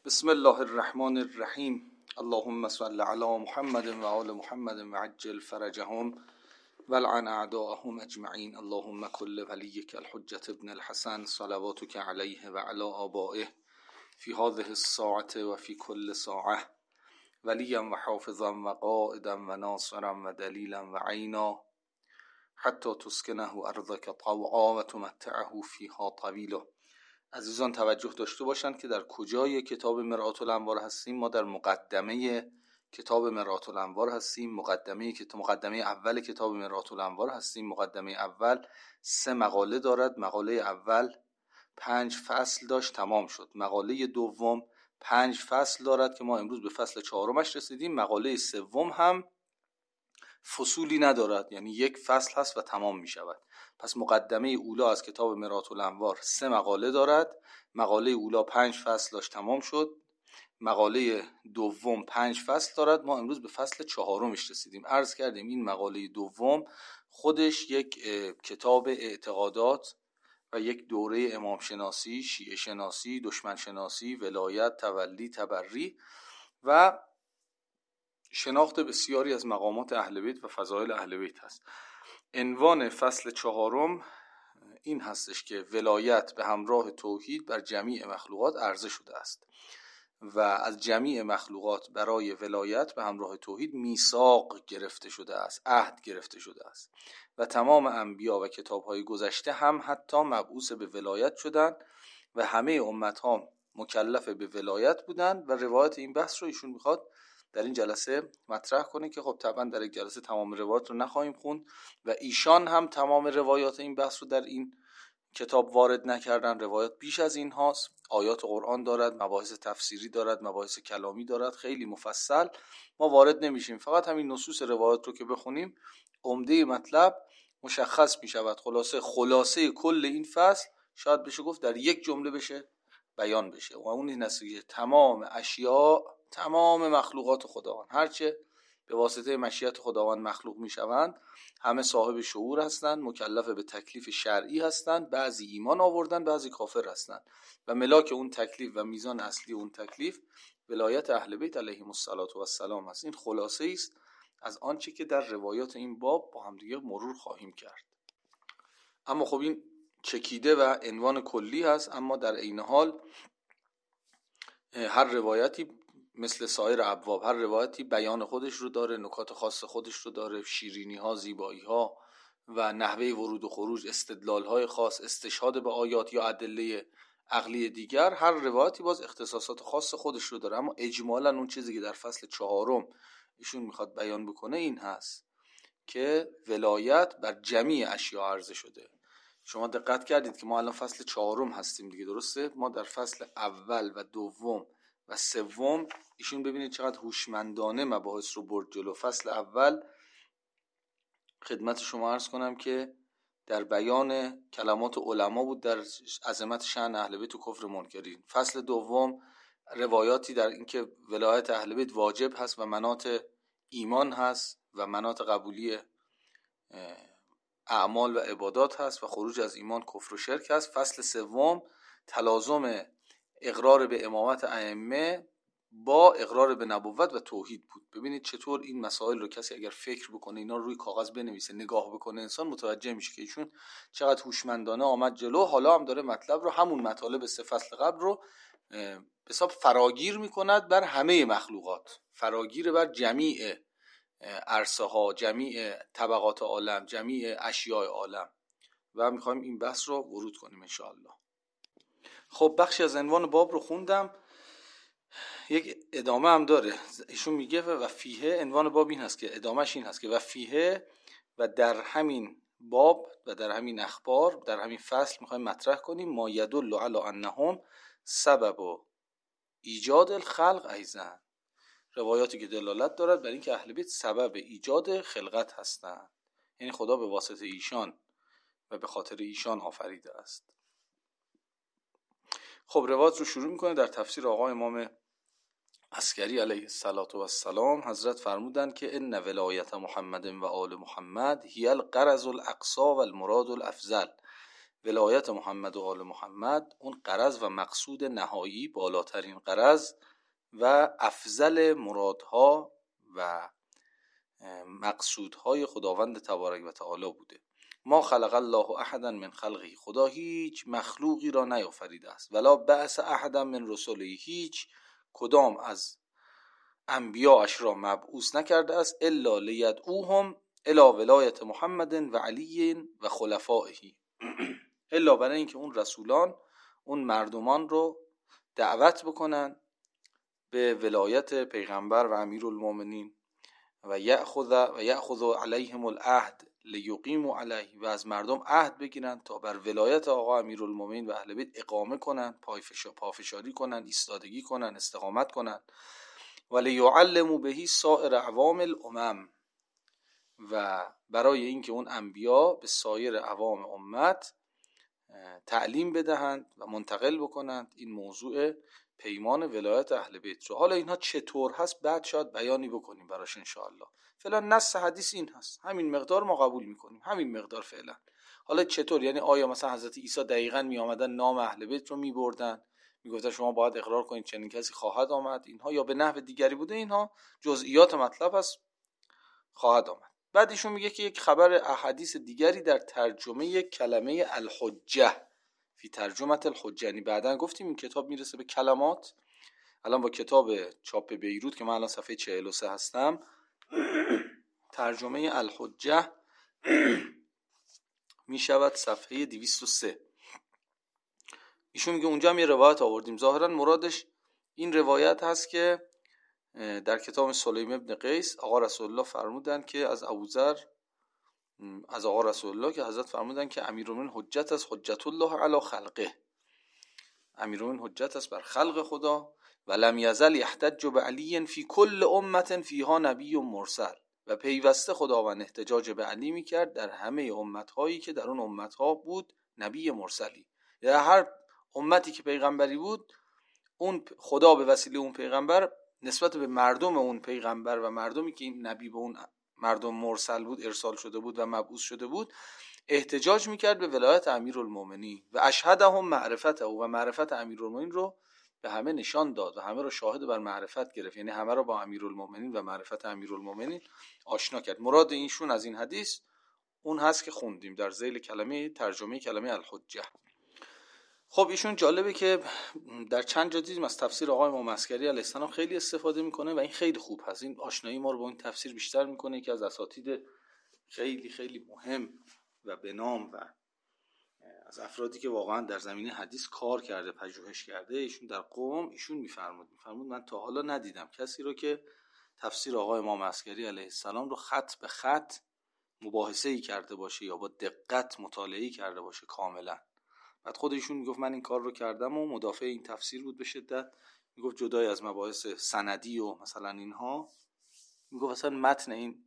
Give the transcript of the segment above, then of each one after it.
بسم الله الرحمن الرحیم. اللهم صل علی محمد و آل محمد و عجل فرجهم ولعن اعداءهم اجمعین. اللهم کل ولیک الحجة ابن الحسن صلواتک علیه و علی آبائه فی هذه الساعة و فی کل ساعة ولیا و حافظا و قائدا و ناصرا و دلیلا و عینا حتی تسکنه ارضک طوعا و تمتعه فیها طویلا. عزیزان توجه داشته باشند که در کجای کتاب مرآة الانوار هستیم. ما در مقدمه کتاب مرآة الانوار هستیم. مقدمه اول کتاب مرآة الانوار هستیم. مقدمه اول 3 مقاله دارد. مقاله اول 5 فصل داشت، تمام شد. مقاله دوم 5 فصل دارد که ما امروز به فصل 4 رسیدیم. مقاله سوم هم فصولی ندارد، یعنی 1 فصل هست و تمام می شود. پس مقدمه اولا از کتاب مرآة الانوار 3 مقاله دارد. مقاله اولا 5 فصل داشت، تمام شد. مقاله دوم 5 فصل دارد. ما امروز به فصل 4 رسیدیم. عرض کردیم این مقاله دوم خودش یک کتاب اعتقادات و یک دوره امام شناسی، شیعه شناسی، دشمن شناسی، ولایت، تولی، تبری و شناخت بسیاری از مقامات اهل بیت و فضائل اهل بیت هست. عنوان فصل 4 این هستش که ولایت به همراه توحید بر جمیع مخلوقات عرضه شده است و از جمیع مخلوقات برای ولایت به همراه توحید میثاق گرفته شده است، عهد گرفته شده است و تمام انبیا و کتاب‌های گذشته هم حتی مبعوث به ولایت شدند و همه امت‌ها مکلف به ولایت بودند و روایت این بحث رو ایشون میخواد در این جلسه مطرح کنه که خب طبعا در این جلسه تمام روایات رو نخواهیم خوند و ایشان هم تمام روایات این بحث رو در این کتاب وارد نکردن. روایات بیش از این هاست. آیات قرآن دارد، مباحث تفسیری دارد، مباحث کلامی دارد، خیلی مفصل. ما وارد نمیشیم، فقط همین نصوص روایات رو که بخونیم عمده مطلب مشخص میشود. خلاصه کل این فصل شاید بشه گفت در یک جمله بشه بیان بشه و اون این است که تمام اشیاء، تمام مخلوقات خداوند هرچه به واسطه مشیت خداوند مخلوق میشوند همه صاحب شعور هستند، مکلف به تکلیف شرعی هستند. بعضی ایمان آوردن، بعضی کافر هستند و ملاک اون تکلیف و میزان اصلی اون تکلیف ولایت اهل بیت علیهم السلام است. این خلاصه است از آنچه که در روایات این باب با هم دیگه مرور خواهیم کرد. اما خب این چکیده و عنوان کلی هست، اما در عین حال هر روایتی مثل سایر ابواب، هر روایتی بیان خودش رو داره، نکات خاص خودش رو داره، شیرینی ها، زیبایی ها و نحوه ورود و خروج، استدلال های خاص، استشهاد به آیات یا ادله عقلی دیگر. هر روایتی باز اختصاصات خاص خودش رو داره، اما اجمالا اون چیزی که در فصل 4 ایشون میخواد بیان بکنه این هست که ولایت بر جمیع اشیاء عرضه شده. شما دقت کردید که ما الان فصل 4 هستیم دیگه، درسته؟ ما در فصل اول و دوم و سوم ایشون ببینید چقدر هوشمندانه مباحث رو برد جلو. فصل اول خدمت شما عرض کنم که در بیان کلمات علما بود در عظمت شأن اهل بیت و کفر منکرین. فصل دوم روایاتی در اینکه ولایت اهل بیت واجب هست و مناط ایمان هست و مناط قبولی اعمال و عبادات هست و خروج از ایمان کفر و شرک هست. فصل سوم تلازم اقرار به امامت ائمه با اقرار به نبوت و توحید بود. ببینید چطور این مسائل رو کسی اگر فکر بکنه، اینا رو روی کاغذ بنویسه، نگاه بکنه، انسان متوجه میشه که ایشون چقدر هوشمندانه آمد جلو. حالا هم داره مطلب رو، همون مطالب 3 فصل قبل رو به حساب فراگیر میکند بر همه مخلوقات، فراگیر بر جمیع عرصه ها، جمیع طبقات عالم، جمیع اشیاء عالم و میخوایم این بحث رو ورود کنیم انشاءالله. خب بخشی از عنوان باب رو خوندم، یک ادامه هم داره. ایشون میگه و فیه، عنوان باب این هست که ادامهش این هست که و فیه، و در همین باب و در همین اخبار، در همین فصل میخوایم مطرح کنیم ما یدل علی انهم سبب ایجاد الخلق ایضا، روایاتی که دلالت دارد بر اینکه اهل بیت سبب ایجاد خلقت هستند، یعنی خدا به واسطه ایشان و به خاطر ایشان آفریده است. خب روایت رو شروع میکنه. در تفسیر آقا امام عسکری علیه السلام حضرت فرمودند که ان ولایت محمد و آل محمد هی الغرض الاقصی و المراد الافضل، ولایت محمد و آل محمد اون غرض و مقصود نهایی، بالاترین غرض و افضل مرادها و مقصودهای خداوند تبارک و تعالی بوده. ما خلق الله احدا من خلقه، خدا هیچ مخلوقی را نیافریده است. ولا بعث احدا من رسله، هیچ کدام از انبیاءش را مبعوث نکرده است الا لیدعوهم الی ولایت محمد و علی و خلفائه، الا برای اینکه اون رسولان اون مردمان رو دعوت بکنن به ولایت پیغمبر و امیرالمومنین و یأخذ علیهم العهد لیقیموا علیه، و از مردم عهد بگیرن تا بر ولایت آقا امیرالمومنین و اهل بیت اقامه کنن، پافشاری کنن، ایستادگی کنن، استقامت کنن. و لیعلموا به سائر عوام الامم، و برای اینکه اون انبیا به سایر عوام امت تعلیم بدهند و منتقل بکنند این موضوع پیمان ولایت اهل بیت رو. حالا اینها چطور هست بعد شاید بیانی بکنیم براش انشاءالله. فعلا نص حدیث این هست، همین مقدار ما قبول میکنیم، همین مقدار فعلا. حالا چطور، یعنی آیا مثلا حضرت عیسی دقیقاً می آمدن نام اهل بیت رو می بردن، می گفتن شما باید اقرار کنید چنین کسی خواهد آمد اینها، یا به نحو دیگری بوده؟ اینها جزئیات مطلب هست، خواهد آمد. بعد ایشون میگه که یک خبر احادیث دیگری در ترجمه کلمه الحجه، فی ترجمه الحجه، یعنی بعدن گفتیم این کتاب میرسه به کلمات. الان با کتاب چاپ بیروت که من الان صفحه 43 هستم، ترجمه الحجه میشود صفحه 203. ایشون میگه اونجا هم یه روایت آوردیم، ظاهرا مرادش این روایت هست که در کتاب سلیم ابن قیس آقا رسول الله فرمودن که از ابوذر، از آقا رسول الله که حضرت فرمودن که امیرالمومنین حجت است، حجت الله علی خلقه، امیرالمومنین حجت است بر خلق خدا. و لم یزل یحتج بعلی فی کل امت فیها نبی مرسل، و پیوسته خداوند احتجاج به علی میکرد در همه امتهایی که در اون امتها بود نبی مرسلی، یعنی هر امتی که پیغمبری بود اون خدا به وسیله اون پیغمبر نسبت به مردم اون پیغمبر و مردمی که این نبی به اون مردم مرسل بود، ارسال شده بود و مبعوث شده بود، احتجاج میکرد به ولایت امیرالمومنین و اشهدهم معرفته، و معرفت امیرالمومنین رو به همه نشان داد و همه رو شاهد بر معرفت گرفت، یعنی همه رو با امیرالمومنین و معرفت امیرالمومنین آشنا کرد. مراد اینشون از این حدیث اون هست که خوندیم در ذیل کلمه ترجمه کلمه الحجه. خب ایشون جالبه که در چند جا دیدیم از تفسیر آقای امام عسکری علیه السلام خیلی استفاده میکنه و این خیلی خوب هست، این آشنایی ما رو با این تفسیر بیشتر میکنه که از اساتید خیلی خیلی مهم و به نام و از افرادی که واقعا در زمینه حدیث کار کرده، پژوهش کرده، ایشون در قم ایشون میفرمود من تا حالا ندیدم کسی رو که تفسیر آقای امام عسکری علیه السلام رو خط به خط مباحثه‌ای کرده باشه یا با دقت مطالعه‌ای کرده باشه کاملا. بعد خود ایشون میگفت من این کار رو کردم و مدافع این تفسیر بود به شدت. میگفت جدای از مباحث سندی و مثلا اینها، میگفت اصلا متن این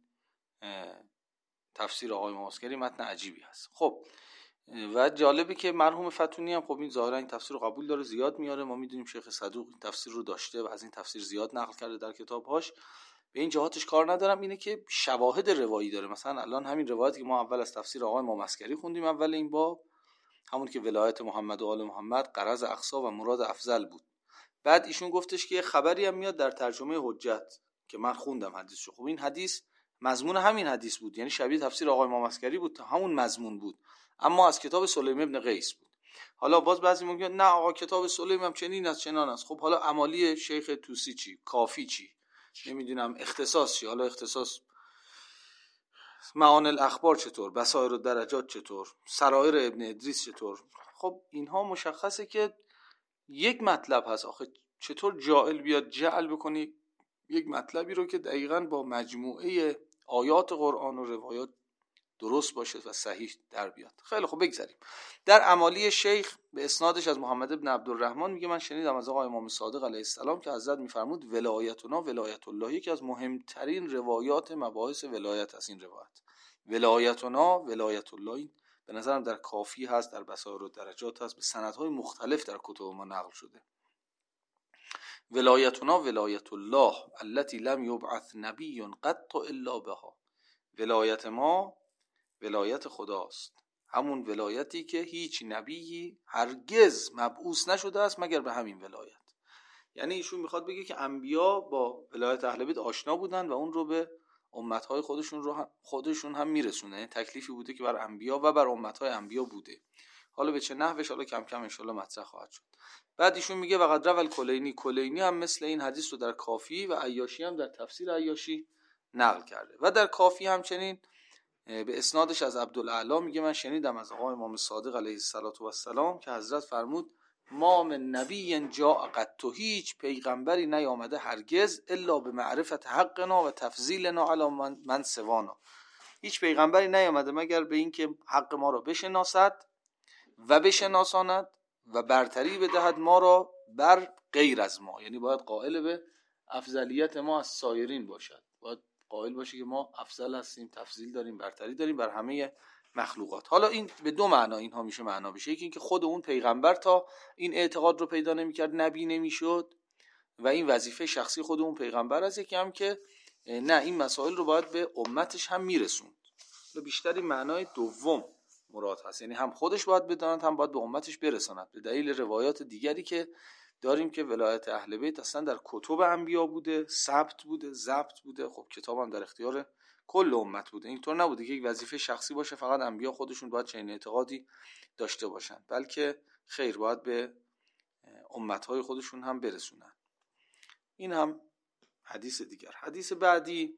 تفسیر آقای امام عسکری متن عجیبی هست. خب و جالبه که مرحوم فتونی هم خب این ظاهرا این تفسیر رو قبول داره، زیاد میاره. ما میدونیم شیخ صدوق این تفسیر رو داشته و از این تفسیر زیاد نقل کرده در کتاب‌هاش. به این جهاتش کار ندارم، اینه که شواهد روایی داره. مثلا الان همین روایتی که ما اول از تفسیر آقای امام عسکری خوندیم اول این باب، همون که ولایت محمد و آل محمد غرض اقصا و مراد افضل بود، بعد ایشون گفتش که خبری هم میاد در ترجمه حجت که من خوندم حدیثشو. خب این حدیث مضمون همین حدیث بود، یعنی شبیه تفسیر آقای امام عسکری بود، همون مضمون بود، اما از کتاب سلیم ابن قیس بود. حالا باز بعضی میگن نه آقا کتاب سلیم هم چنین است چنان است. خب حالا امالی شیخ توسی چی؟ کافی چی؟ نمیدونم اختصاص چی؟ حالا اختصاص معانی الاخبار چطور؟ بصائر الدرجات چطور؟ سرائر ابن ادریس چطور؟ خب اینها مشخصه که یک مطلب هست. آخه چطور جاهل بیاد جعل بکنی یک مطلبی رو که دقیقاً با مجموعه آیات قرآن و روایات درست باشه و صحیح در بیاد. خیلی خب بگذاریم. در امالی شیخ به اسنادش از محمد ابن عبدالرحمن میگه من شنیدم از آقای امام صادق علیه السلام که حضرت میفرمود ولایتنا ولایت الله، یکی از مهمترین روایات مباحث ولایت است. این روایت ولایتنا ولایت الله به نظرم در کافی هست، در بصائر الدرجات هست، به سندهای مختلف در کتب ما نقل شده. ولایتنا ولایت الله التي لم یبعث نبی قط الا بها، ولایت ما ولایت خداست همون ولایتی که هیچ نبیی هرگز مبعوث نشده است مگر به همین ولایت. یعنی ایشون میخواد بگه که انبیا با ولایت اهل بیت آشنا بودن و اون رو به امتهای خودشون هم میرسونه. تکلیفی بوده که بر انبیا و بر امتهای انبیا بوده. حالا به چه نحوش حالا کم کم انشالله مطرح خواهد شد. بعد ایشون میگه وقد روى کلینی هم مثل این حدیث رو در کافی و عیاشی هم در تفسیر عیاشی نقل کرده و در کافی همچنین به اسنادش از عبدالاعلی میگه من شنیدم از آقا امام صادق علیه السلام که حضرت فرمود ما من نبی جاء قط، هیچ پیغمبری نیامده هرگز الا به معرفت حقنا و تفضیلنا علی من سوانا. هیچ پیغمبری نیامده مگر به این که حق ما را بشناسد و بشناساند و برتری بدهد ما را بر غیر از ما. یعنی باید قائل به افضلیت ما از سایرین باشد، باید قائل باشه که ما افضل هستیم، تفضیل داریم، برتری داریم بر همه مخلوقات. حالا این به دو معنا اینها میشه معنا بشه. یکی اینکه خود اون پیغمبر تا این اعتقاد رو پیدا نمی‌کرد نبی نمی‌شد و این وظیفه شخصی خود اون پیغمبر است. یکی هم که نه، این مسائل رو باید به امتش هم میرسوند. بیشتر این معنای دوم مراد هست، یعنی هم خودش باید بداند هم باید به امتش برساند، به دلیل روایات دیگری که داریم که ولایت اهل بیت اصلا در کتب انبیا بوده، ثبت بوده، ضبط بوده. خب کتاب هم در اختیار کل امت بوده. اینطور نبوده که یک وظیفه شخصی باشه فقط انبیا خودشون باید چنین اعتقادی داشته باشن، بلکه خیر باید به امتهای خودشون هم برسونن. این هم حدیث دیگر. حدیث بعدی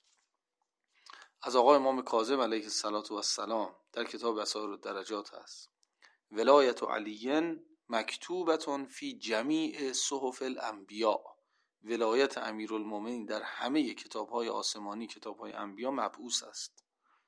از آقای امام کاظم علیه السلام در کتاب بصائر الدرجات هست. ولایت علی مکتوبتون فی جمیع صحف الانبیاء. ولایت امیرالمومنین در همه کتاب‌های آسمانی، کتاب‌های انبیا مبعوث است،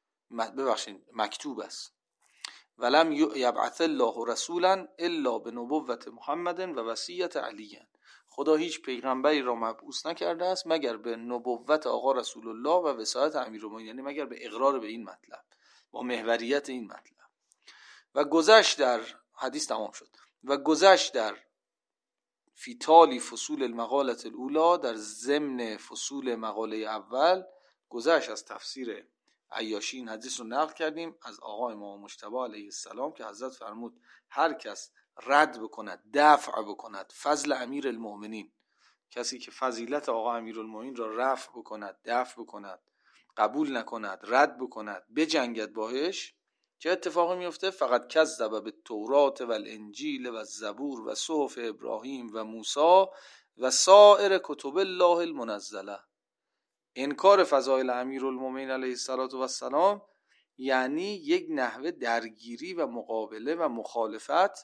مکتوب است. ولم یبعث الله رسولا الا بنبوت محمد و وصیت علی. خدا هیچ پیغمبری را مبعوث نکرده است مگر به نبوت آقا رسول الله و وصایت امیرالمومنین، یعنی مگر به اقرار به این مطلب، با محوریت این مطلب. و گذشت در حدیث تمام شد و گذشت در فی تالی فصول المقاله الاولی، در ضمن فصول مقاله اول گذشت از تفسیر عیاشی این حدیث رو نقل کردیم از آقا امام مجتبی علیه السلام که حضرت فرمود هر کس رد بکند، دفع بکند فضل امیر المؤمنین، کسی که فضیلت آقا امیرالمومنین را رفع بکند، دفع بکند، قبول نکند، رد بکند، بجنگد باهش، چه اتفاقی میفته؟ فقط کذب به تورات و الانجیل و الزبور و صحف ابراهیم و موسی و سایر کتب الله المنزله. انکار فضایل امیرالمومنین علیه السلام یعنی یک نحوه درگیری و مقابله و مخالفت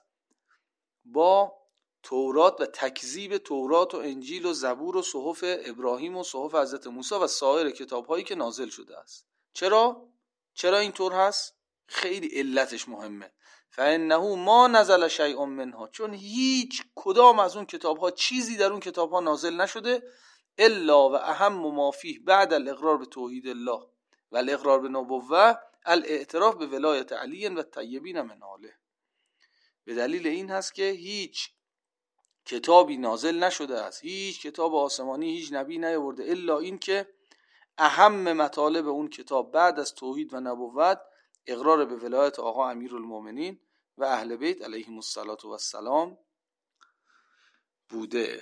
با تورات و تکذیب تورات و انجیل و زبور و صحف ابراهیم و صحف حضرت موسی و سایر کتاب‌هایی که نازل شده است. چرا اینطور هست؟ خیلی علتش مهمه. فانه ما نزل شیء منها، چون هیچ کدام از اون کتاب‌ها چیزی در اون کتاب‌ها نازل نشده الا و اهم ما فیه بعد الاقرار به توحید الله و الاقرار به نبوه الاعتراف به ولایت علی و طیبین من آله. به دلیل این هست که هیچ کتابی نازل نشده است، هیچ کتاب آسمانی هیچ نبی نیاورده الا این که اهم مطالب اون کتاب بعد از توحید و نبوت اقرار به ولایت آقا امیرالمومنین و اهل بیت علیهم السلام بوده.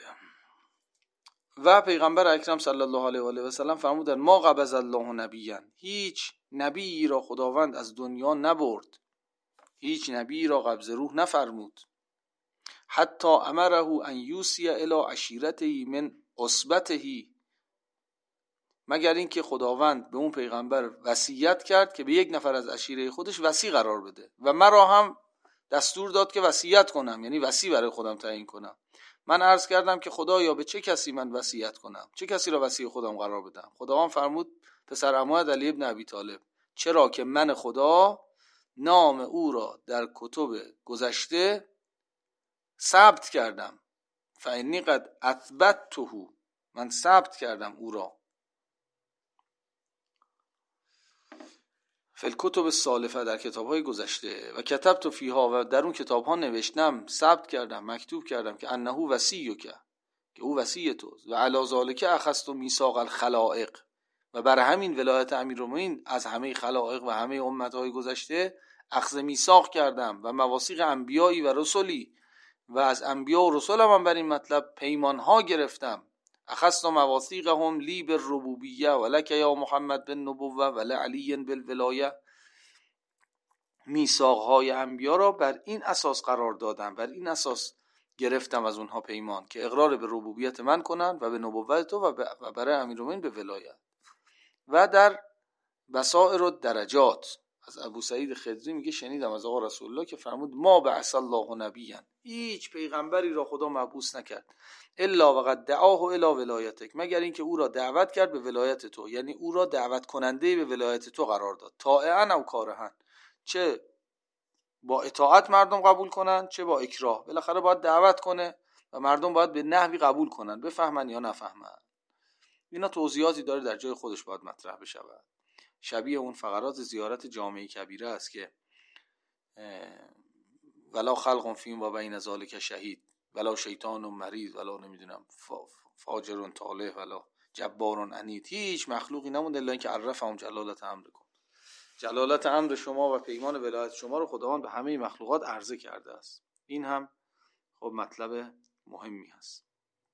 و پیغمبر اکرم صلی الله علیه و آله و سلم فرمودند ما قبض الله نبیا، هیچ نبی را خداوند از دنیا نبرد، هیچ نبی را قبض روح نفرمود، حتی امره ان یوصی الی عشیرته من عصبته، مگر اینکه خداوند به اون پیغمبر وصیت کرد که به یک نفر از عشیره خودش وصی قرار بده و مرا هم دستور داد که وصیت کنم، یعنی وصی برای خودم تعیین کنم. من عرض کردم که خدایا به چه کسی من وصیت کنم، چه کسی را وصی خودم قرار بدم؟ خداوند فرمود پسر عموت علی ابن ابی طالب، چرا که من خدا نام او را در کتب گذشته ثبت کردم، فانی قد اثبته، من ثبت کردم او را فی الکتب السالفه، در کتاب‌های گذشته، و کتبت فیها، و در اون کتاب‌ها نوشتم، ثبت کردم، مکتوب کردم که انه وصیک، که او وصی توست، و علی ذلک اخذت میثاق الخلائق، و بر همین ولایت امیرالمومنین از همه خلائق و همه امت‌های گذشته اخذ میثاق کردم و مواثیق انبیایی و رسولی و از انبیا و رسولم هم بر این مطلب پیمانها گرفتم. اخذت مواثیقهم لی بالربوبیه و لک یا محمد بالنبوه و لعلی بالولایه. میثاقهای انبیا را بر این اساس قرار دادم، بر این اساس گرفتم از اونها پیمان که اقرار به ربوبیت من کنند و به نبوت تو و برای امیرالمومنین به ولایت. و در بصائر الدرجات از ابو سعید خدری میگه شنیدم از آقا رسول الله که فرمود ما بعث الله نبیا، هیچ پیغمبری را خدا مبعوث نکرد الا وقد دعاه الی ولایتک، مگر اینکه او را دعوت کرد به ولایت تو، یعنی او را دعوت کننده به ولایت تو قرار داد، طاعنا او کارها، چه با اطاعت مردم قبول کنن چه با اکراه، بالاخره باید دعوت کنه و مردم باید به نحوی قبول کنن، بفهمن یا نفهمن. اینا توضیحاتی داره در جای خودش باید مطرح بشه. شبیه اون فقرات زیارت جامعه کبیره است که ولا خلق فیم و بین ذالک شهید ولا شیطان مریض ولا نمیدونم فاجر طالح ولا جبار عنید، هیچ مخلوقی نمونده الا اینکه عرفهم جلالت امر کن. جلالت امر شما و پیمان ولایت شما رو خداوند به همه مخلوقات عرضه کرده است. این هم خب مطلب مهمی هست.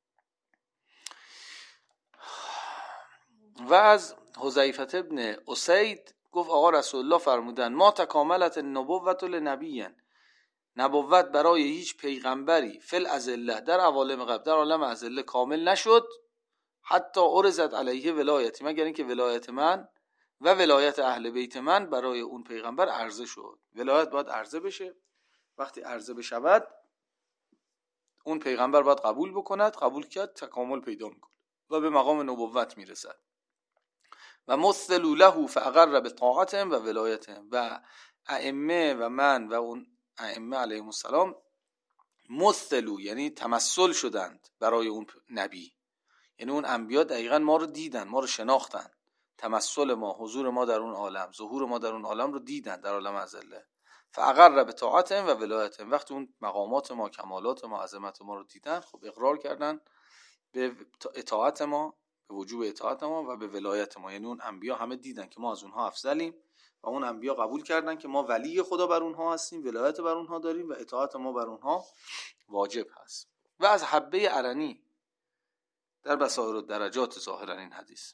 و از حذیفه ابن اسید گفت آقا رسول الله فرمودن ما تکاملت النبوة لنبی، نبوت برای هیچ پیغمبری فی الازله در عوالم قبل در عالم ازله کامل نشد حتی عرضت علیه ولایتی، مگر اینکه ولایت من و ولایت اهل بیت من برای اون پیغمبر عرضه شد. ولایت باید عرضه بشه، وقتی عرضه بشود اون پیغمبر باید قبول بکند، قبول کرد تکامل پیدا میکنه و به مقام نبوت میرسد. و مثلوا له فاقر بطاعتهم و ولایتهم، و ائمه و من و اون ائمه علیهم السلام مثلوا یعنی تمثل شدند برای اون نبی، یعنی اون انبیا دقیقاً ما رو دیدن، ما رو شناختن، تمثل ما، حضور ما در اون عالم، ظهور ما در اون عالم رو دیدن در عالم ازله. فاقر بطاعتهم و ولایتهم، وقتی اون مقامات ما، کمالات ما، عظمت ما رو دیدن، خب اقرار کردن به اطاعت ما، به وجوب اطاعت ما و به ولایت ما، یعنی اون انبیا همه دیدن که ما از اونها افضلیم و اون انبیا قبول کردن که ما ولی خدا بر اونها هستیم، ولایت بر اونها داریم و اطاعت ما بر اونها واجب هست. و از حبه ارنی در بصائر الدرجات ظاهرا این حدیث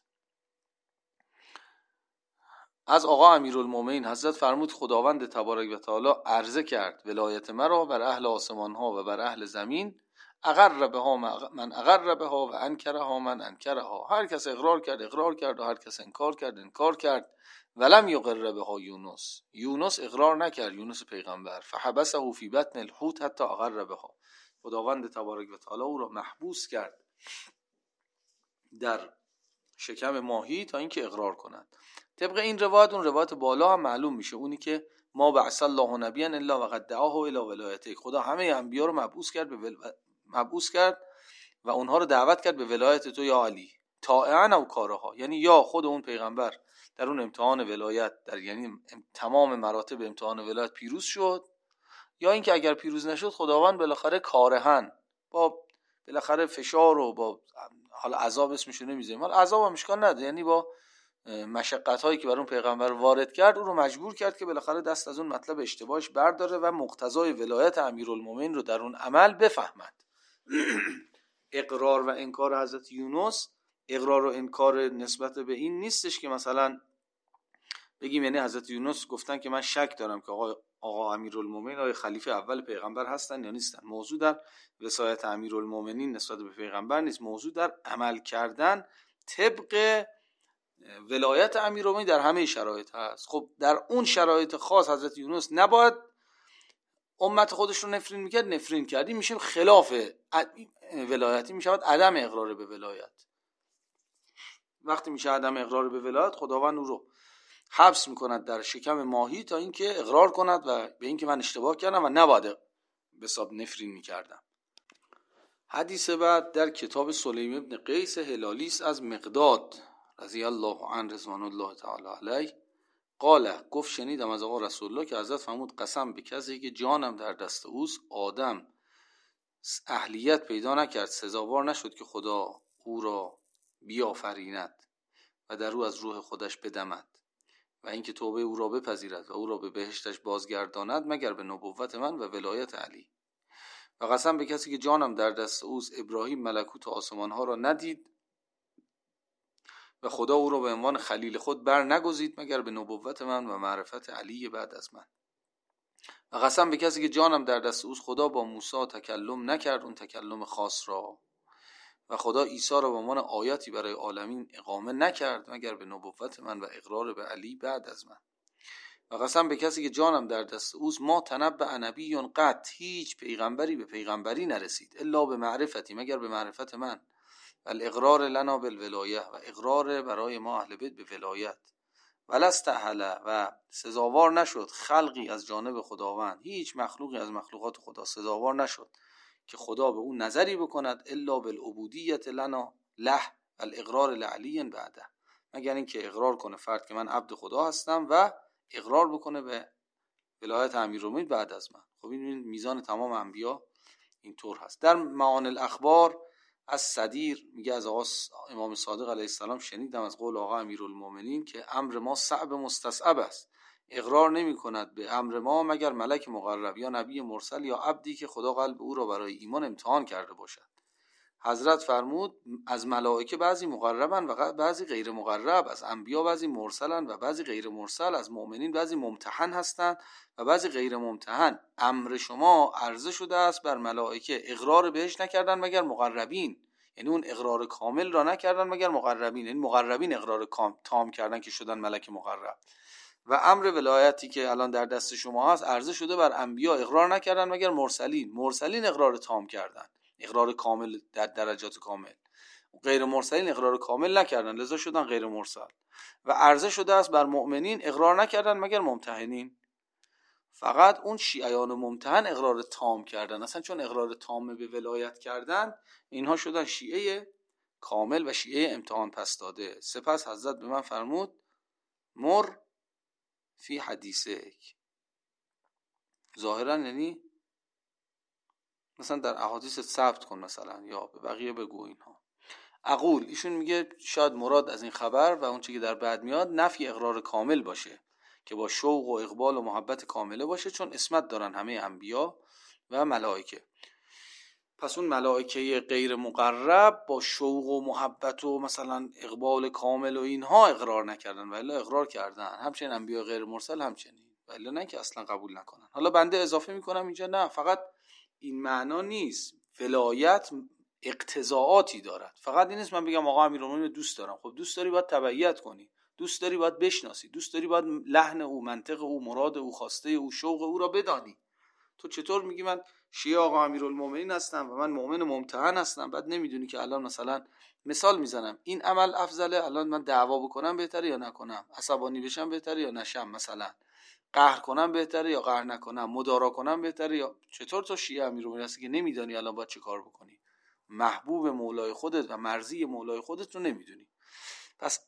از آقا امیرالمومنین حضرت فرمود خداوند تبارک و تعالی عرضه کرد ولایت مرا بر اهل آسمان ها و بر اهل زمین، اقر بها من اقر بها و انکرها من انکرها، هر کس اقرار کرد و هر کس انکار کرد. ولم یقر بها یونس اقرار نکرد، یونس پیغمبر، فحبسه فی بطن الحوت حتی اقر بها، خداوند تبارک و تعالی او را محبوس کرد در شکم ماهی تا اینکه اقرار کند. طبق این روایت اون روایت بالا هم معلوم میشه، اونی که ما بعث الله نبیا الا وقد دعاه الی ولایته، خدا همه انبیا رو مبعوث کرد و اونها رو دعوت کرد به ولایت تو یا علی، طاعنا او کارها، یعنی یا خود اون پیغمبر در اون امتحان ولایت در یعنی تمام مراتب امتحان ولایت پیروز شد، یا اینکه اگر پیروز نشد خداوند بالاخره کارهن با بالاخره فشار و با حالا عذاب اسمش رو نمیذاریم، حالا عذاب هم اشکال نداره، یعنی با مشقت هایی که بر اون پیغمبر وارد کرد او رو مجبور کرد که بالاخره دست از اون مطلب اشتباهش برداره و مقتضای ولایت امیرالمومنین رو در اون عمل بفهمد. اقرار و انکار حضرت یونس، اقرار و انکار نسبت به این نیستش که مثلا بگیم یعنی حضرت یونس گفتن که من شک دارم که آقا امیرالمومنین آیا خلیفه اول پیغمبر هستن یا نیستن. موضوع در وصایت امیرالمومنین نسبت به پیغمبر نیست، موضوع در عمل کردن طبق ولایت امیرالمومنین در همه شرایط هست. خب در اون شرایط خاص حضرت یونس نباید امت خودش رو نفرین کرد، این میشه خلاف ولایتی، میشه عدم اقرار به ولایت. وقتی میشه عدم اقرار به ولایت خداوند او رو حبس میکند در شکم ماهی تا اینکه اقرار کند و به اینکه من اشتباه کردم و نباید به حساب نفرین میکردم. حدیث بعد در کتاب سلیم ابن قیس هلالی است از مقداد رضی الله عنه رضوان الله تعالی علیه قال، گفت شنیدم از آقا رسول الله که حضرت فرمود قسم به کسی که جانم در دست اوست، آدم اهلیت پیدا نکرد، سزاوار نشد که خدا او را بیافریند و در او از روح خودش بدمد و اینکه توبه او را بپذیرد و او را به بهشتش بازگرداند مگر به نبوت من و ولایت علی. و قسم به کسی که جانم در دست اوست، ابراهیم ملکوت آسمان ها را ندید و خدا او را به عنوان خلیل خود بر نگزید مگر به نبوت من و معرفت علی بعد از من. و قسم به کسی که جانم در دست اوست، خدا با موسی تکلم نکرد، اون تکلم خاص را، و خدا عیسی را به عنوان آیاتی برای عالمین اقامه نکرد مگر به نبوت من و اقرار به علی بعد از من. و قسم به کسی که جانم در دست اوست، ما تنبأ نبی قط، هیچ پیغمبری به پیغمبری نرسید الا به معرفتی مگر به معرفت من، و الاقرار لنا بالولایه، و اقرار برای ما اهل بیت به ولایت، ولستحل، و سزاوار نشد خلقی از جانب خداوند، هیچ مخلوقی از مخلوقات خدا سزاوار نشد که خدا به اون نظری بکند الا بالعبودیت لنا له و الاقرار لعلی بعده، مگر اینکه اقرار کنه فرد که من عبد خدا هستم و اقرار بکنه به ولایت امیرالمومنین بعد از من. خب این میزان تمام انبیا اینطور هست. در معانی الاخبار از صدیر میگه از آقا امام صادق علیه السلام شنیدم از قول آقا امیرالمومنین که امر ما صعب مستصعب است، اقرار نمی کند به امر ما مگر ملک مقرب یا نبی مرسل یا عبدی که خدا قلب او را برای ایمان امتحان کرده باشد. حضرت فرمود از ملائکه بعضی مقربن و بعضی غیر مقرب، از انبیا بعضی مرسلن و بعضی غیر مرسل، از مؤمنین بعضی ممتحن هستند و بعضی غیر ممتحن. امر شما عرضه شده است بر ملائکه، اقرار بهش نکردن مگر مقربین، یعنی اون اقرار کامل را نکردن مگر مقربین، یعنی مقربین اقرار تام کردن که شدن ملک مقرب. و امر ولایتی که الان در دست شما هست عرضه شده بر انبیا، اقرار نکردن مگر مرسلین، مرسلین اقرار تام کردن، اقرار کامل در درجات کامل. غیر مرسلین اقرار کامل نکردن لذا شدن غیر مرسل. و عرضه شده است بر مؤمنین، اقرار نکردن مگر ممتحنین. فقط اون شیعیان ممتحن اقرار تام کردن، اصلا چون اقرار تام به ولایت کردن اینها شدن شیعه کامل و شیعه امتحان پس داده. سپس حضرت به من فرمود مر فی حدیثک، ظاهرا یعنی مثلا در احادیث ثبت کن مثلا، یا به بقیه بگو اینها. اقول، ایشون میگه شاید مراد از این خبر و اون چیزی که در بعد میاد نفی اقرار کامل باشه که با شوق و اقبال و محبت کامله باشه، چون اسمت دارن همه انبیا و ملائکه. پس اون ملائکه غیر مقرب با شوق و محبت و مثلا اقبال کامل و اینها اقرار نکردن، ولی اقرار کردن. همچنین انبیا غیر مرسل همچنین، ولی نه که اصلا قبول نکنن. حالا بنده اضافه میکنم اینجا نه فقط این معنا نیست، ولایت اقتضاعاتی دارد. فقط این نیست من بگم آقا امیرالمومنین دوست دارم. خب دوست داری باید تبعیت کنی، دوست داری باید بشناسی، دوست داری باید لحن او، منطق او، مراد او، خواسته او، شوق او را بدانی. تو چطور میگی من شیعه آقا امیرالمومنین هستم و من مؤمن ممتحن هستم، بعد نمیدونی که الان مثلا مثال میزنم این عمل افضله، الان من دعوا بکنم بهتره یا نکنم، عصبانی بشم بهتره یا نشم، مثلا قهر کنم بهتره یا قهر نکنم، مدارا کنم بهتره یا. چطور تو شیعه امیرالمومنین هستی که نمیدانی الان باید چه کار بکنی؟ محبوب مولای خودت و مرضی مولای خودت رو نمیدونی. پس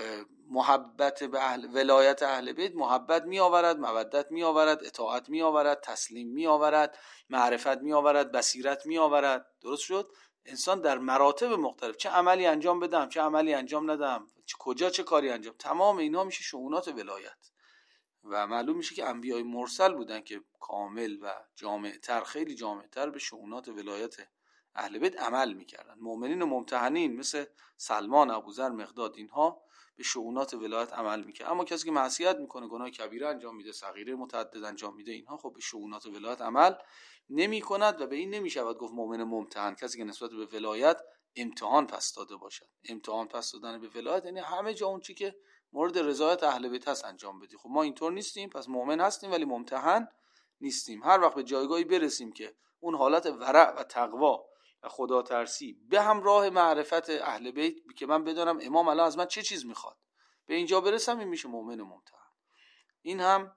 محبت به ولایت اهل بیت محبت می آورد، مودت می آورد، اطاعت می آورد، تسلیم می آورد، معرفت می آورد، بصیرت می آورد. درست شد؟ انسان در مراتب مختلف، چه عملی انجام بدم، چه عملی انجام ندم، کجا چه کاری انجام، تمام اینها میشه شؤونات ولایت. و معلوم میشه که انبیای مرسل بودن که کامل و جامع‌تر، خیلی جامع‌تر به شؤونات ولایت اهل بیت عمل میکردن. مؤمنین و ممتحنین مثل سلمان، ابوذر، مقداد، اینها به شؤونات ولایت عمل میکرد. اما کسی که معصیت میکنه، گناه کبیره انجام میده، صغیره متعدد انجام میده، اینها خب به شؤونات ولایت عمل نمیکند و به این نمیشود گفت مؤمن ممتحن کسی که نسبت به ولایت امتحان پس داده باشد. امتحان پس دادن به ولایت یعنی همه جا اون چی که مورد رضایت اهل بیت هست انجام بدی. خب ما اینطور نیستیم، پس مؤمن هستیم ولی ممتحن نیستیم. هر وقت به جایگاهی برسیم که اون حالت ورع و تقوا و خدا ترسی به همراه معرفت اهل بیت که من بدانم امام الان از من چه چیز میخواد، به اینجا برسم، این میشه مؤمن ممتحن. این هم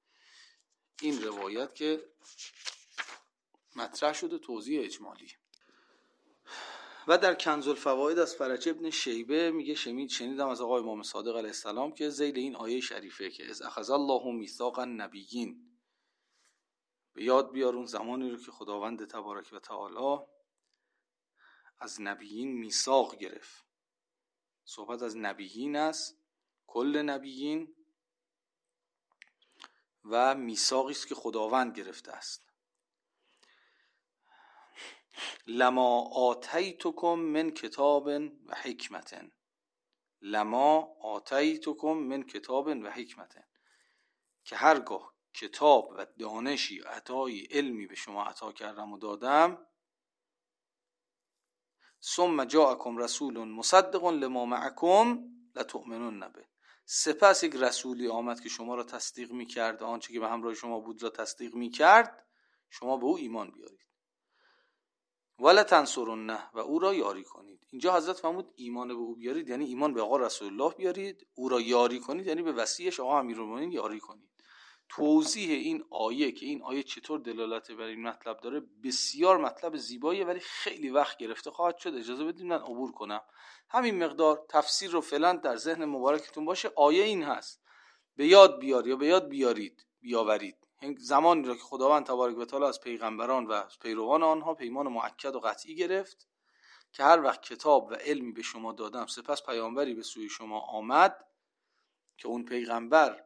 این روایت که مطرح شده توضیح اجمالی. و در کنز الفواید از فرج ابن شیبه میگه شنیدم از آقای امام صادق علیه السلام که ذیل این آیه شریفه که از اخذ الله میثاق النبیین، به یاد بیارون زمانی رو که خداوند تبارک و تعالی از نبیین میثاق گرفت. صحبت از نبیین است، کل نبیین و میثاقی است که خداوند گرفته است. لما آتیتکم من کتاب و حکمت، لما آتیتکم من کتاب و حکمت، که هرگاه کتاب و دانشی عطای علمی به شما عطا کردم و دادم، ثم جاءکم رسول مصدق لما معکم لتؤمنن به، سپس یک رسولی آمد که شما را تصدیق می‌کرد، آنچه که به همراه شما بود را تصدیق می‌کرد، شما به او ایمان بیارید. ولا تنصرنه، و او را یاری کنید. اینجا حضرت فرمود ایمان به او بیارید یعنی ایمان به آقا رسول الله بیارید، او را یاری کنید یعنی به وصیش آقا امیرالمومنین یاری کنید. توضیح این آیه که این آیه چطور دلالت بر این مطلب داره بسیار مطلب زیباییه، ولی خیلی وقت گرفته خواهد شد. اجازه بدید من عبور کنم. همین مقدار تفسیر رو فعلا در ذهن مبارکتون باشه. آیه این هست: به یاد بیار یا به یاد بیارید، بیاورید زمانی را که خداوند تبارک و تعالی از پیغمبران و پیروان آنها پیمان مؤکد و قطعی گرفت که هر وقت کتاب و علمی به شما دادم سپس پیامبری به سوی شما آمد که اون پیغمبر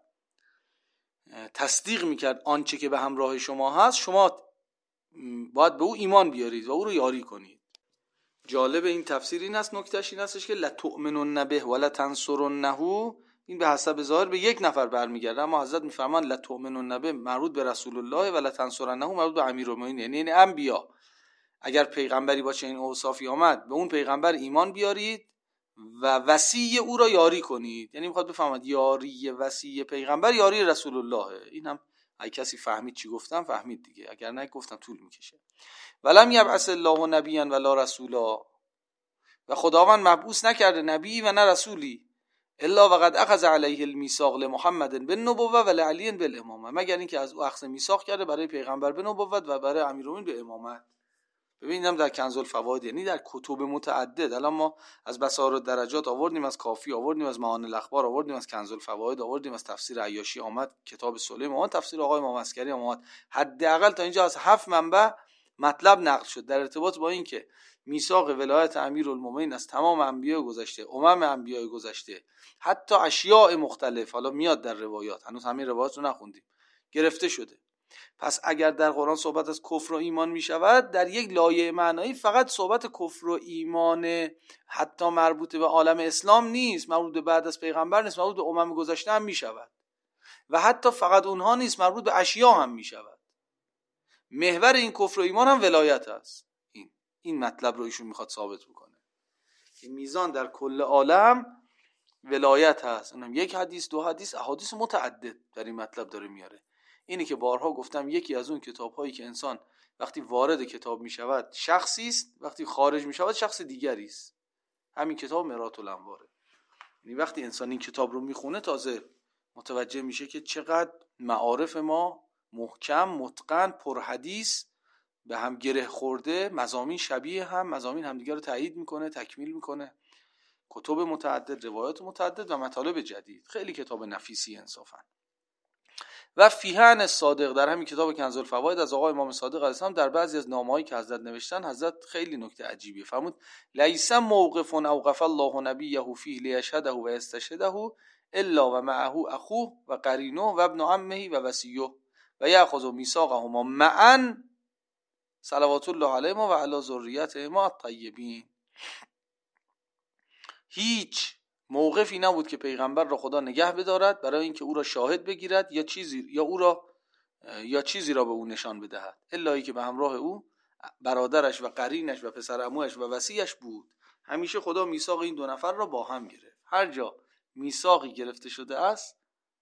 تصدیق میکرد آنچه که به همراه شما هست، شما باید به او ایمان بیارید و او رو یاری کنید. جالب این تفسیر این است، نکتهش این هستش که لتؤمنن به و لتنصرنه، این به حسب ظاهر به یک نفر برمیگرده، اما حضرت میفرمان لتؤمنن به مربوط به رسول الله و لتنصرنه مربوط به امیرالمومنین، یعنی انبیا. اگر پیغمبری با چنین اوصافی آمد، به اون پیغمبر ایمان بیارید و وصی او را یاری کنید. یعنی میخواد بفهمد یاری وصی پیغمبر یاری رسول الله. این هم اگه کسی فهمید چی گفتم فهمید دیگه، اگر نه گفتم طول میکشه. ولم یبعث الله نبیا ولا رسولا، و خداوند مبعوث نکرده نبی و نه رسولی، الا وقد اخذ علیه الميثاق لمحمد بالنبوة و لعلی بالامامه، مگر اینکه از او اخذ میثاق کرده برای پیغمبر به نبوت و برای امیرالمومنین به امامت. ببینیم در کنز الفوائد، یعنی در کتب متعدد. الان ما از بصائر الدرجات آوردیم، از کافی آوردیم، از معانی الاخبار آوردیم، از کنز الفوائد آوردیم، از تفسیر عیاشی آمد، کتاب سلیمان، تفسیر آقای امام عسکری آمد. حداقل تا اینجا از 7 منبع مطلب نقل شد در ارتباط با اینکه میثاق ولایت امیرالمومنین از تمام انبیاء گذشته، انبیاء گذشته، حتی اشیاء مختلف، حالا میاد در روایات، هنوز همین روایات رو نخوندیم، گرفته شده. پس اگر در قرآن صحبت از کفر و ایمان می شود، در یک لایه معنایی فقط صحبت کفر و ایمان حتی مربوط به عالم اسلام نیست، مربوط به بعد از پیغمبر نیست، مربوط به امم گذشته هم می شود و حتی فقط اونها نیست، مربوط به اشیاء هم می شود. محور این کفر و ایمان هم ولایت است. این مطلب رو ایشون میخواد ثابت بکنه که میزان در کل عالم ولایت هست. اونم یک حدیث، دو حدیث، احادیث متعدد در این مطلب داره میاره. اینی که بارها گفتم یکی از اون کتاب‌هایی که انسان وقتی وارد کتاب میشود شخصی است، وقتی خارج میشود شخص دیگری است. همین کتاب مرآة الانواره. یعنی وقتی انسان این کتاب رو میخونه تازه متوجه میشه که چقدر معارف ما محکم، متقن، پرحدیث، به هم گره خورده، مضامین شبیه هم، مضامین همدیگه رو تایید میکنه، تکمیل میکنه، کتب متعدد، روایات متعدد و مطالب جدید. خیلی کتاب نفیسی انصافا. و فیهن الصادق، در همین کتاب کنز الفوائد از آقای امام صادق علیه السلام، در بعضی از نامه‌هایی که حضرت نوشتن، حضرت خیلی نکته عجیبی فرمود: لیس موقف اوقف الله نبیه فیه لیشهده و یستشهده الا و معه اخوه و قرینه و ابن عمه و وصیه و یأخذ میثاقهما معا صلوات الله علیهما و علی ذریتهما الطیبین. هیچ موقفی نبود که پیغمبر را خدا نگه بدارد برای اینکه او را شاهد بگیرد یا چیزی را به او نشان بدهد، الا ای که به همراه او برادرش و قرینش و پسر عموش و وصیش بود. همیشه خدا میثاق این دو نفر را با هم گرفت. هر جا میثاقی گرفته شده است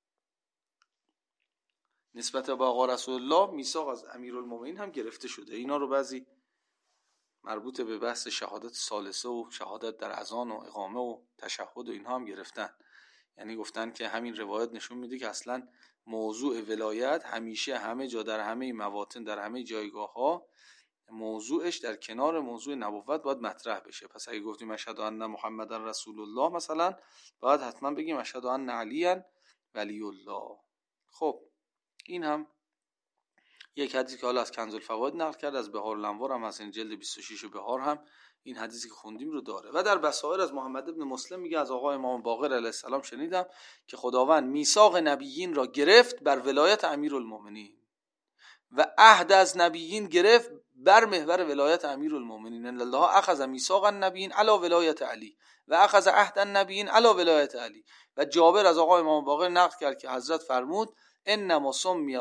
نسبت به آقا رسول الله، میثاق از امیرالمومنین هم گرفته شده. اینا رو بعضی مربوط به بحث شهادت ثالثه و شهادت در اذان و اقامه و تشهد و اینها هم گرفتن. یعنی گفتن که همین روایت نشون میده که اصلا موضوع ولایت همیشه همه جا، در همه مواطن، در همه جایگاه ها، موضوعش در کنار موضوع نبوت باید مطرح بشه. پس اگه گفتیم اشهد ان محمدن رسول الله مثلا، باید حتما بگیم اشهد ان علی ولی الله. خب این هم یک حدیث که حالا از کنز الفوائد نقل کرد، از بهار الانوار هم، از این جلد 26 بهار هم این حدیثی که خوندیم رو داره. و در بصائر از محمد ابن مسلم میگه از آقای امام باقر علیه السلام شنیدم که خداوند میثاق نبیین را گرفت بر ولایت امیرالمومنین و عهد از نبیین گرفت بر محور ولایت امیرالمومنین. ان الله اخذ میثاق النبیین علی ولایت علی و اخذ عهد النبیین علی ولایت علی. و جابر از آقای امام باقر نقل کرد که حضرت فرمود انما سمی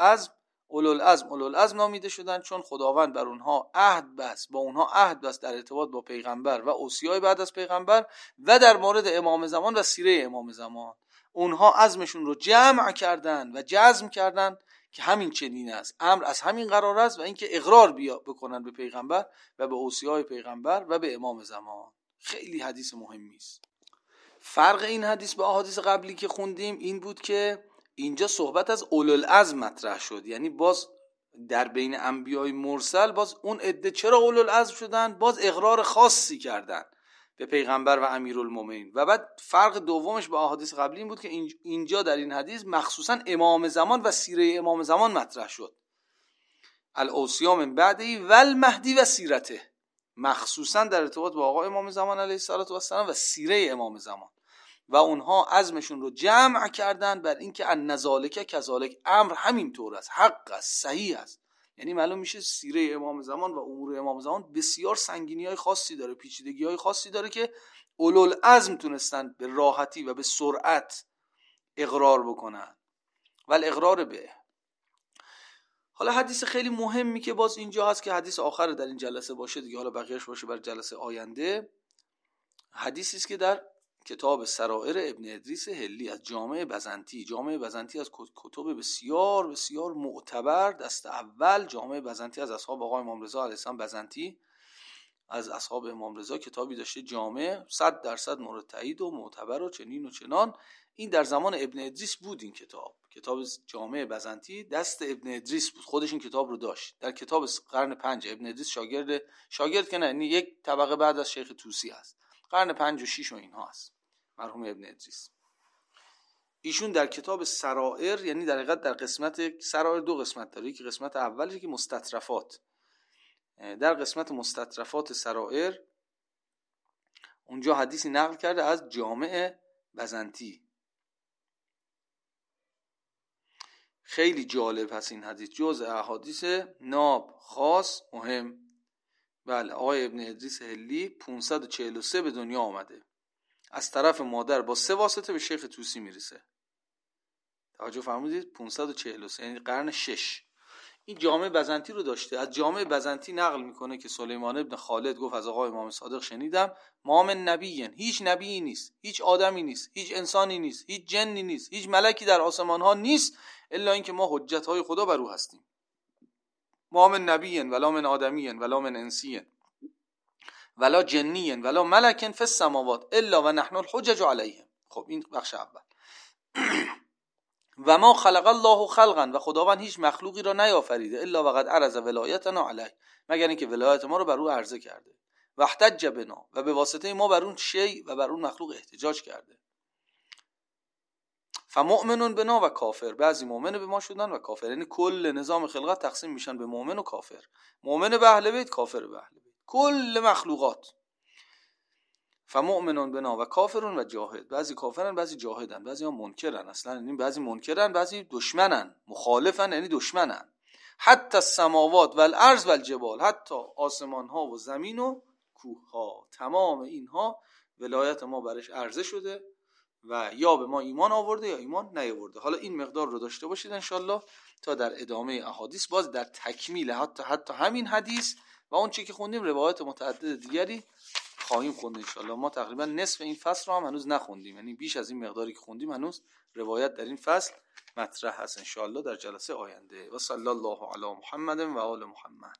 اولوالعزم نامیده شدن چون خداوند بر اونها عهد بست، با اونها عهد بست در ارتباط با پیغمبر و اوصیای بعد از پیغمبر و در مورد امام زمان و سیره امام زمان. اونها عزمشون رو جمع کردن و جزم کردن که همین چنین است، امر از همین قرار است و اینکه اقرار بکنن به پیغمبر و به اوصیای پیغمبر و به امام زمان. خیلی حدیث مهمی است. فرق این حدیث با احادیث قبلی که خوندیم این بود که اینجا صحبت از اولوالعزم مطرح شد، یعنی باز در بین انبیای مرسل باز اون عده چرا اولوالعزم شدن، باز اقرار خاصی کردن به پیغمبر و امیرالمومنین. و بعد فرق دومش با احادیث قبلی این بود که اینجا در این حدیث مخصوصا امام زمان و سیره امام زمان مطرح شد، الاوصیا من بعدی و المهدی و سیرته، مخصوصا در ارتباط با آقا امام زمان علیه السلام و سیره امام زمان. و اونها عزمشون رو جمع کردن بر اینکه النذالک کذالک، امر همین طور است، حق است، صحیح است. یعنی معلوم میشه سیره امام زمان و امور امام زمان بسیار سنگینی‌های خاصی داره، پیچیدگی‌های خاصی داره که اولوالعزم تونستن به راحتی و به سرعت اقرار بکنن و الاقرار به. حالا حدیث خیلی مهمی که باز اینجا هست که حدیث آخر در این جلسه باشه دیگه، حالا بقیه‌اش باشه بر جلسه آینده، حدیثی است که در کتاب سرائر ابن ادریس حلی از جامع بزنطی. جامع بزنطی از کتب بسیار بسیار معتبر، دست اول جامع بزنطی از اصحاب آقای امام رضا علیه السلام. بزنطی از اصحاب امام رضا کتابی داشته جامع 100% مورد تایید و معتبر و چنین و چنان. این در زمان ابن ادریس بود. این کتاب جامع بزنطی دست ابن ادریس بود، خودش این کتاب رو داشت. در کتاب قرن 5 ابن ادریس شاگرد که نه، یک طبقه بعد از شیخ طوسی هست، قرن 5 و 6 و اینها هست مرحوم ابن ادریس. ایشون در کتاب سرائر، یعنی در حقیقت در قسمت سرائر دو قسمت داره، که قسمت اولی که مستطرفات، در قسمت مستطرفات سرائر اونجا حدیثی نقل کرده از جامع بزنطی. خیلی جالب هست این حدیث، جزء احادیث ناب خاص مهم. بله، آقای ابن ادریس حلی 543 به دنیا آمده، از طرف مادر با 3 واسطه به شیخ طوسی میرسه. توجه فرمودید، 543 یعنی قرن 6. این جامع بزنطی رو داشته. از جامع بزنطی نقل میکنه که سلیمان ابن خالد گفت از آقای امام صادق شنیدم ما من نبیین، هیچ نبیی نیست، هیچ آدمی نیست، هیچ انسانی نیست، هیچ جنی نیست، هیچ ملکی در آسمان ها نیست الا اینکه ما حجت های خدا بر او هستیم. ما من نبیین ولا من آدمیین ولا من انسیین ولا جنیین ولا ملکن فی السماوات الا و نحن الحجج علیهم. خب این بخش اول. و ما خلق الله خلقا، و خداوند هیچ مخلوقی را نیافریده الا وقد عرض ولایتنا علیه، مگر اینکه ولایت ما رو بر او عرضه کرده، و احتج بنا، و به واسطه ما بر اون شیء و بر اون مخلوق احتجاج کرده. فمؤمنون بنا و کافر، بعضی مؤمن به ما شدن و کافر، یعنی کل نظام خلقت تقسیم میشن به مؤمن و کافر، مؤمن به اهل بیت، کافر به اهل بیت، کل مخلوقات. فمؤمنون بنا و کافرون و جاهد، بعضی کافرن بعضی جاهدن، بعضی ها منکرن، اصلا یعنی بعضی منکرن بعضی دشمنن، مخالفن یعنی دشمنن. حتی السماوات و الارض و الجبال، حتی آسمان ها و زمین و کوه ها، تمام اینها ولایت ما برش عرضه شده و یا به ما ایمان آورده یا ایمان نیاورده. حالا این مقدار رو داشته باشید انشالله تا در ادامه احادیث باز در تکمیل حتی همین حدیث و اون چیزی که خوندیم روایات متعدد دیگری خواهیم خوند انشالله. ما تقریبا نصف این فصل رو هم هنوز نخوندیم، یعنی بیش از این مقداری که خوندیم هنوز روایت در این فصل مطرح هست انشالله در جلسه آینده. و صلی الله علی محمد و آل محمد.